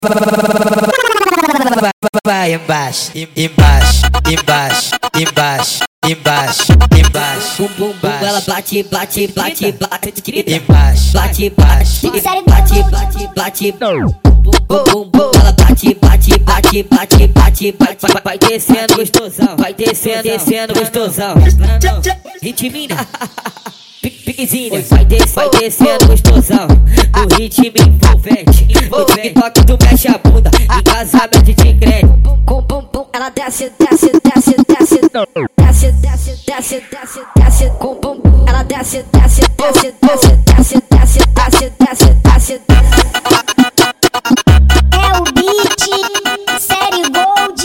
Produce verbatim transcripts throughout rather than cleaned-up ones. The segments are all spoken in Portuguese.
Vai embaixo, embaixo, embaixo, embaixo, embaixo, embaixo. Bum bum bum, ela bate, bate, bate, bate, embaixo, bate, bate, bate, bate, bate, bum bum bum, ela bate, bate, bate, bate, bate, bate, vai descendo gostosão, vai descendo, descendo gostosão. Ritmina, piquezinha, vai descendo, vai descendo gostosão. O ritmo envolvente, o TikTok tu mexe a bunda, em casamento de crédito. Bum bum bum, ela desce, desce, desce, desce, desce, desce, desce, desce, desce, com bum bum, ela desce, desce, desce, desce, desce, desce, desce, desce, desce. É o beat, série Gold.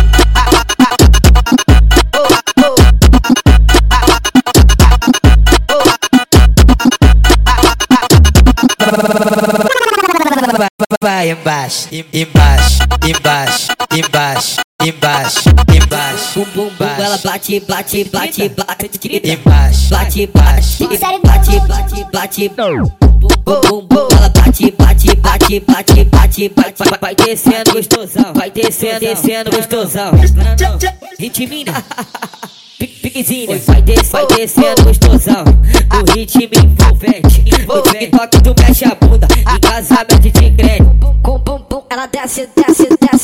vai embaixo, embaixo, embaixo, embaixo, embaixo, embaixo. Bum bum bum, ela bate, bate, bate, bate, embaixo, bate, bate, bate, bate, bate, bum bum bum, ela bate, bate, bate, bate, bate, bate, vai descendo gostosão, vai descendo, descendo gostosão. Ritmina, piquezinha, vai descendo, vai descendo gostosão. O ritmo envolvente, o TikTok tu mexe a bunda, em casamento de crédito. Com bum bum, ela desce, desce, desce.